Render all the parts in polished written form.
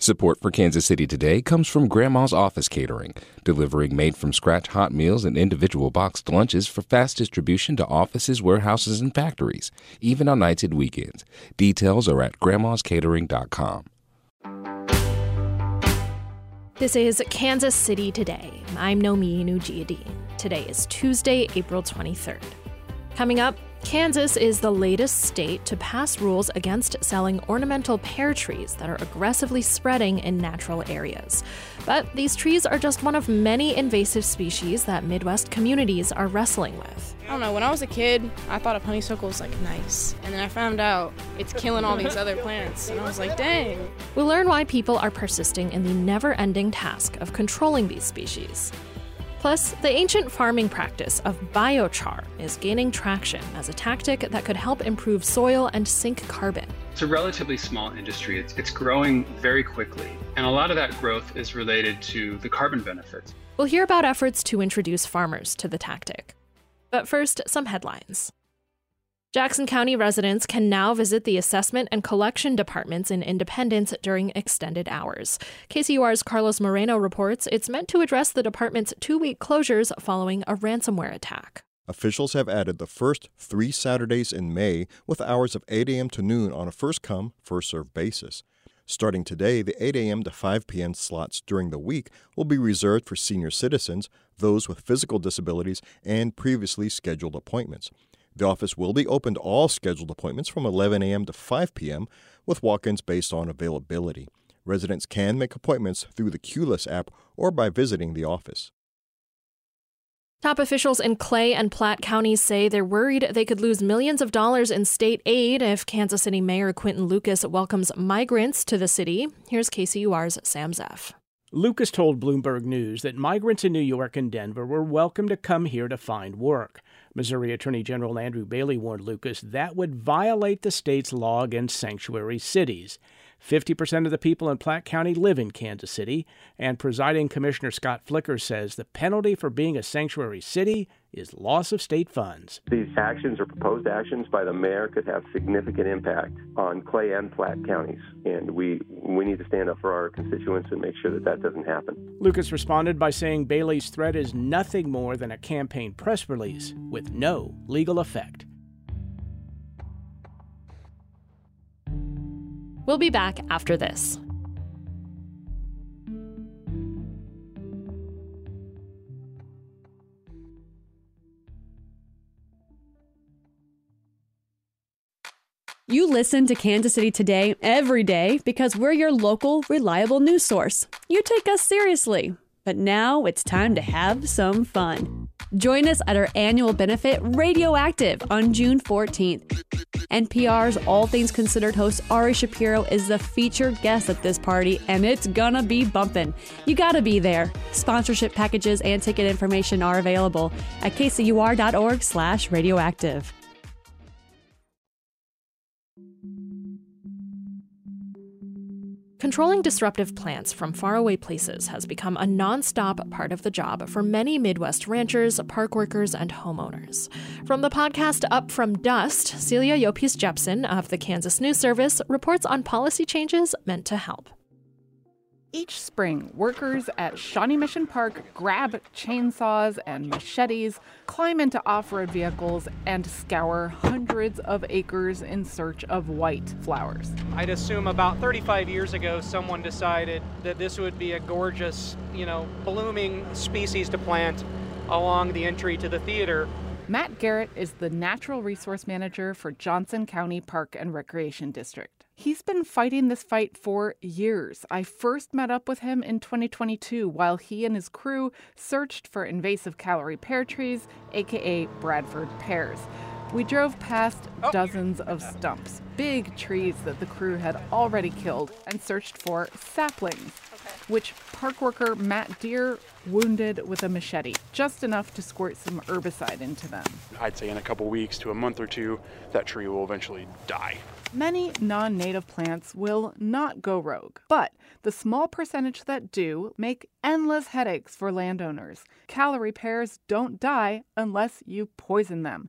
Support for Kansas City Today comes from Grandma's Office Catering, delivering made-from-scratch hot meals and individual boxed lunches for fast distribution to offices, warehouses, and factories, even on nights and weekends. Details are at grandmascatering.com. This is Kansas City Today. I'm Nomi Nujiadeen. Today is Tuesday, April 23rd. Coming up, Kansas is the latest state to pass rules against selling ornamental pear trees that are aggressively spreading in natural areas. But these trees are just one of many invasive species that Midwest communities are wrestling with. I don't know, when I was a kid, I thought of honeysuckle was nice. And then I found out it's killing all these other plants. And I was like, dang. We'll learn why people are persisting in the never-ending task of controlling these species. Plus, the ancient farming practice of biochar is gaining traction as a tactic that could help improve soil and sink carbon. It's a relatively small industry. It's growing very quickly, and a lot of that growth is related to the carbon benefits. We'll hear about efforts to introduce farmers to the tactic. But first, some headlines. Jackson County residents can now visit the assessment and collection departments in Independence during extended hours. KCUR's Carlos Moreno reports it's meant to address the department's 2-week closures following a ransomware attack. Officials have added the first 3 Saturdays in May with hours of 8 a.m. to noon on a first-come, first-served basis. Starting today, the 8 a.m. to 5 p.m. slots during the week will be reserved for senior citizens, those with physical disabilities, and previously scheduled appointments. The office will be open to all scheduled appointments from 11 a.m. to 5 p.m. with walk-ins based on availability. Residents can make appointments through the QLess app or by visiting the office. Top officials in Clay and Platte counties say they're worried they could lose millions of dollars in state aid if Kansas City Mayor Quinton Lucas welcomes migrants to the city. Here's KCUR's Sam Zeff. Lucas told Bloomberg News that migrants in New York and Denver were welcome to come here to find work. Missouri Attorney General Andrew Bailey warned Lucas that would violate the state's law against sanctuary cities. 50% of the people in Platte County live in Kansas City, and Presiding Commissioner Scott Flicker says the penalty for being a sanctuary city is loss of state funds. These actions or proposed actions by the mayor could have significant impact on Clay and Platte counties, and we need to stand up for our constituents and make sure that that doesn't happen. Lucas responded by saying Bailey's threat is nothing more than a campaign press release with no legal effect. We'll be back after this. You listen to Kansas City Today every day because we're your local, reliable news source. You take us seriously. But now it's time to have some fun. Join us at our annual benefit, Radioactive, on June 14th. NPR's All Things Considered host Ari Shapiro is the featured guest at this party, and it's gonna be bumpin'. You gotta be there. Sponsorship packages and ticket information are available at kcur.org/radioactive. Controlling disruptive plants from faraway places has become a nonstop part of the job for many Midwest ranchers, park workers, and homeowners. From the podcast Up From Dust, Celia Yopis-Jepsen of the Kansas News Service reports on policy changes meant to help. Each spring, workers at Shawnee Mission Park grab chainsaws and machetes, climb into off-road vehicles, and scour hundreds of acres in search of white flowers. I'd assume about 35 years ago, someone decided that this would be a gorgeous, blooming species to plant along the entry to the theater. Matt Garrett is the Natural Resource Manager for Johnson County Park and Recreation District. He's been fighting this fight for years. I first met up with him in 2022 while he and his crew searched for invasive Callery pear trees, aka Bradford pears. We drove past dozens of stumps, big trees that the crew had already killed, and searched for saplings, which park worker Matt Deere wounded with a machete, just enough to squirt some herbicide into them. I'd say in a couple weeks to a month or two, that tree will eventually die. Many non-native plants will not go rogue, but the small percentage that do make endless headaches for landowners. Callery pears don't die unless you poison them.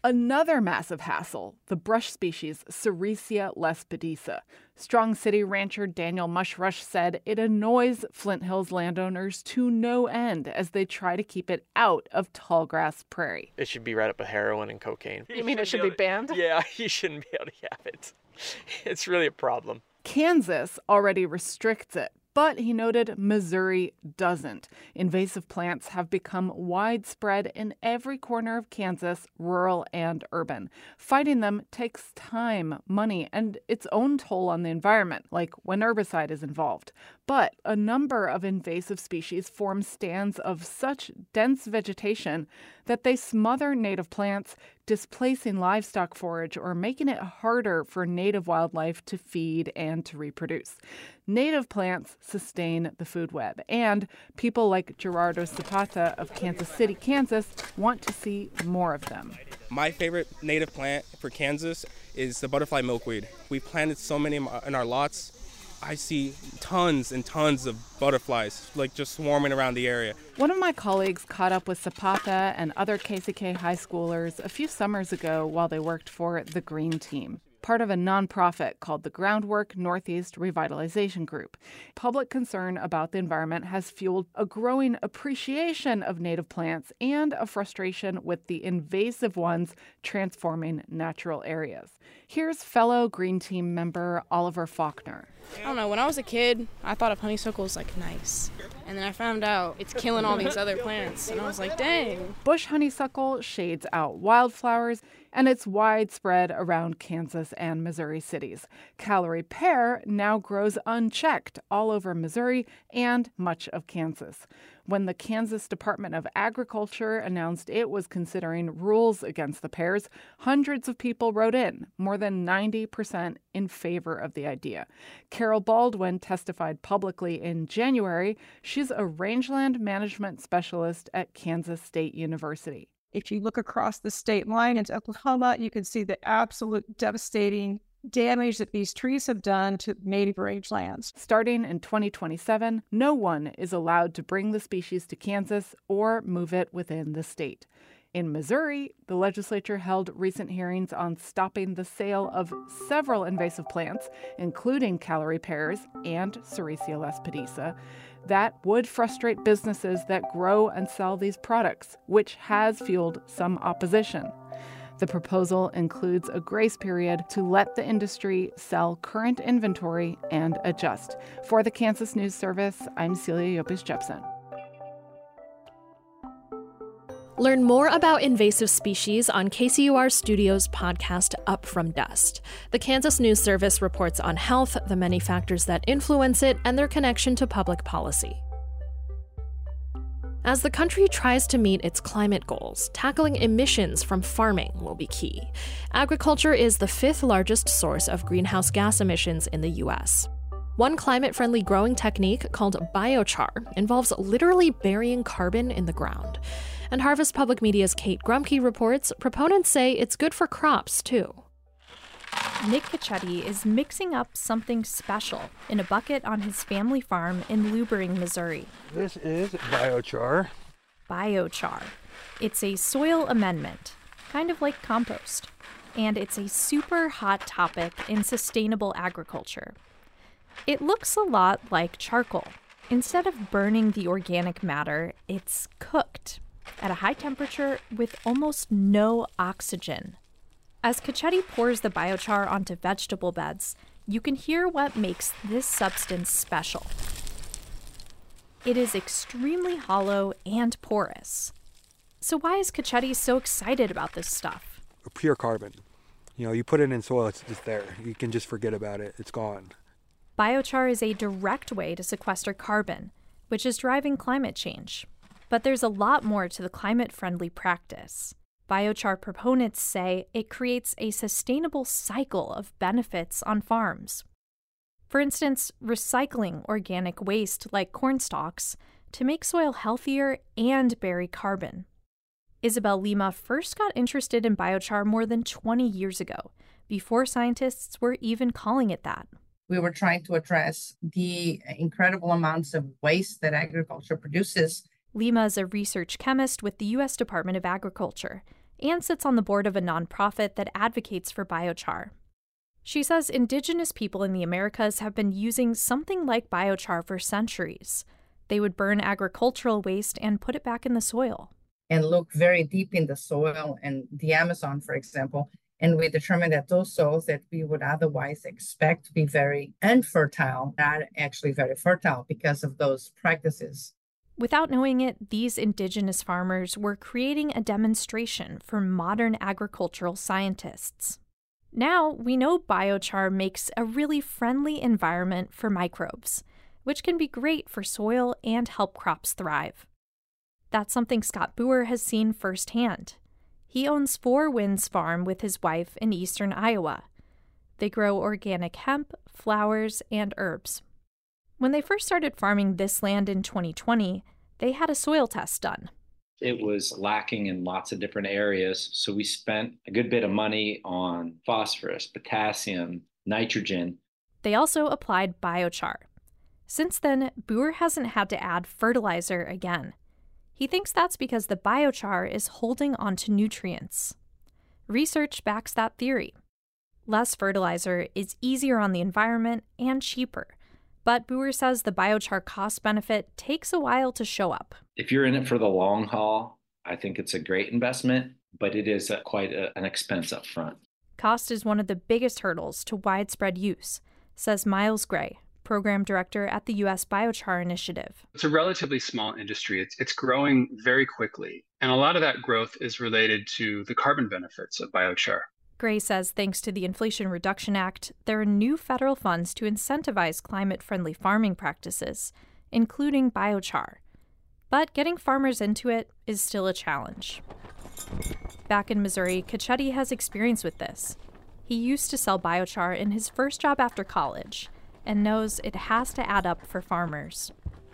Another massive hassle, the brush species Sericea lespedisa. Strong City rancher Daniel Mushrush said it annoys Flint Hills landowners to no end as they try to keep it out of tallgrass prairie. It should be right up with heroin and cocaine. You mean it should be banned? Yeah, you shouldn't be able to have it. It's really a problem. Kansas already restricts it, but he noted Missouri doesn't. Invasive plants have become widespread in every corner of Kansas, rural and urban. Fighting them takes time, money, and its own toll on the environment, like when herbicide is involved. But a number of invasive species form stands of such dense vegetation that they smother native plants, displacing livestock forage or making it harder for native wildlife to feed and to reproduce. Native plants sustain the food web, and people like Gerardo Zapata of Kansas City, Kansas, want to see more of them. My favorite native plant for Kansas is the butterfly milkweed. We planted so many in our lots. I see tons and tons of butterflies, like just swarming around the area. One of my colleagues caught up with Zapata and other KCK high schoolers a few summers ago while they worked for the Green Team, part of a nonprofit called the Groundwork Northeast Revitalization Group. Public concern about the environment has fueled a growing appreciation of native plants and a frustration with the invasive ones transforming natural areas. Here's fellow Green Team member Oliver Faulkner. I don't know, when I was a kid, I thought of honeysuckle as like nice. And then I found out it's killing all these other plants. And I was like, dang. Bush honeysuckle shades out wildflowers, and it's widespread around Kansas and Missouri cities. Callery pear now grows unchecked all over Missouri and much of Kansas. When the Kansas Department of Agriculture announced it was considering rules against the pears, hundreds of people wrote in, more than 90% in favor of the idea. Carol Baldwin testified publicly in January. She's a rangeland management specialist at Kansas State University. If you look across the state line into Oklahoma, you can see the absolute devastating damage that these trees have done to native rangelands. Starting in 2027, no one is allowed to bring the species to Kansas or move it within the state. In Missouri, the legislature held recent hearings on stopping the sale of several invasive plants, including Callery pears and Sericea lespedisa. That would frustrate businesses that grow and sell these products, which has fueled some opposition. The proposal includes a grace period to let the industry sell current inventory and adjust. For the Kansas News Service, I'm Celia Yopis-Jepson. Learn more about invasive species on KCUR Studios' podcast Up From Dust. The Kansas News Service reports on health, the many factors that influence it, and their connection to public policy. As the country tries to meet its climate goals, tackling emissions from farming will be key. Agriculture is the fifth largest source of greenhouse gas emissions in the U.S. One climate-friendly growing technique called biochar involves literally burying carbon in the ground. And Harvest Public Media's Kate Grumke reports proponents say it's good for crops, too. Nick Cacchetti is mixing up something special in a bucket on his family farm in Lubering, Missouri. This is biochar. Biochar. It's a soil amendment, kind of like compost. And it's a super hot topic in sustainable agriculture. It looks a lot like charcoal. Instead of burning the organic matter, it's cooked at a high temperature with almost no oxygen. As Cacchetti pours the biochar onto vegetable beds, you can hear what makes this substance special. It is extremely hollow and porous. So why is Cacchetti so excited about this stuff? Pure carbon. You put it in soil, it's just there. You can just forget about it. It's gone. Biochar is a direct way to sequester carbon, which is driving climate change. But there's a lot more to the climate-friendly practice. Biochar proponents say it creates a sustainable cycle of benefits on farms. For instance, recycling organic waste like corn stalks to make soil healthier and bury carbon. Isabel Lima first got interested in biochar more than 20 years ago, before scientists were even calling it that. We were trying to address the incredible amounts of waste that agriculture produces. Lima is a research chemist with the U.S. Department of Agriculture, and sits on the board of a nonprofit that advocates for biochar. She says indigenous people in the Americas have been using something like biochar for centuries. They would burn agricultural waste and put it back in the soil. And look very deep in the soil and the Amazon, for example, and we determined that those soils that we would otherwise expect to be very infertile are actually very fertile because of those practices. Without knowing it, these indigenous farmers were creating a demonstration for modern agricultural scientists. Now we know biochar makes a really friendly environment for microbes, which can be great for soil and help crops thrive. That's something Scott Boer has seen firsthand. He owns Four Winds Farm with his wife in eastern Iowa. They grow organic hemp, flowers, and herbs. When they first started farming this land in 2020, they had a soil test done. It was lacking in lots of different areas, so we spent a good bit of money on phosphorus, potassium, nitrogen. They also applied biochar. Since then, Boer hasn't had to add fertilizer again. He thinks that's because the biochar is holding onto nutrients. Research backs that theory. Less fertilizer is easier on the environment and cheaper, but Boer says the biochar cost benefit takes a while to show up. If you're in it for the long haul, I think it's a great investment, but it is quite an expense up front. Cost is one of the biggest hurdles to widespread use, says Miles Gray, Program Director at the U.S. Biochar Initiative. It's a relatively small industry. It's growing very quickly. And a lot of that growth is related to the carbon benefits of biochar. Gray says thanks to the Inflation Reduction Act, there are new federal funds to incentivize climate-friendly farming practices, including biochar. But getting farmers into it is still a challenge. Back in Missouri, Cacchetti has experience with this. He used to sell biochar in his first job after college, and knows it has to add up for farmers.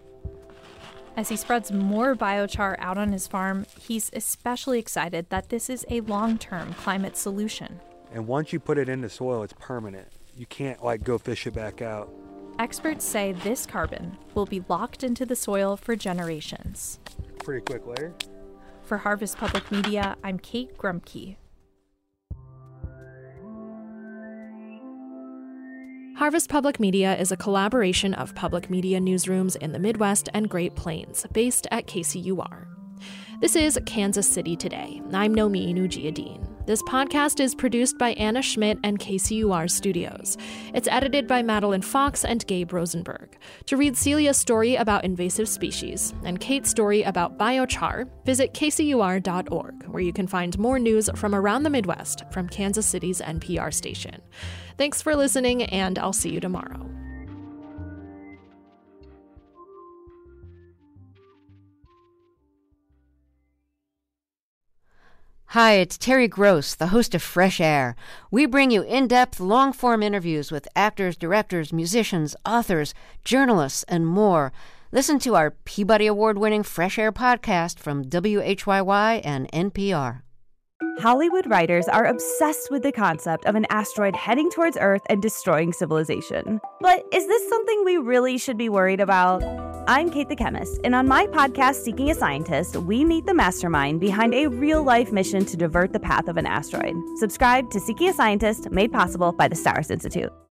As he spreads more biochar out on his farm, he's especially excited that this is a long-term climate solution. And once you put it in the soil, it's permanent. You can't go fish it back out. Experts say this carbon will be locked into the soil for generations. Pretty quick layer. For Harvest Public Media, I'm Kate Grumke. Harvest Public Media is a collaboration of public media newsrooms in the Midwest and Great Plains, based at KCUR. This is Kansas City Today. I'm Nomi Nujiyadeen. This podcast is produced by Anna Schmidt and KCUR Studios. It's edited by Madeline Fox and Gabe Rosenberg. To read Celia's story about invasive species and Kate's story about biochar, visit kcur.org, where you can find more news from around the Midwest from Kansas City's NPR station. Thanks for listening, and I'll see you tomorrow. Hi, it's Terry Gross, the host of Fresh Air. We bring you in-depth, long-form interviews with actors, directors, musicians, authors, journalists, and more. Listen to our Peabody Award-winning Fresh Air podcast from WHYY and NPR. Hollywood writers are obsessed with the concept of an asteroid heading towards Earth and destroying civilization. But is this something we really should be worried about? I'm Kate the Chemist, and on my podcast, Seeking a Scientist, we meet the mastermind behind a real-life mission to divert the path of an asteroid. Subscribe to Seeking a Scientist, made possible by the Stars Institute.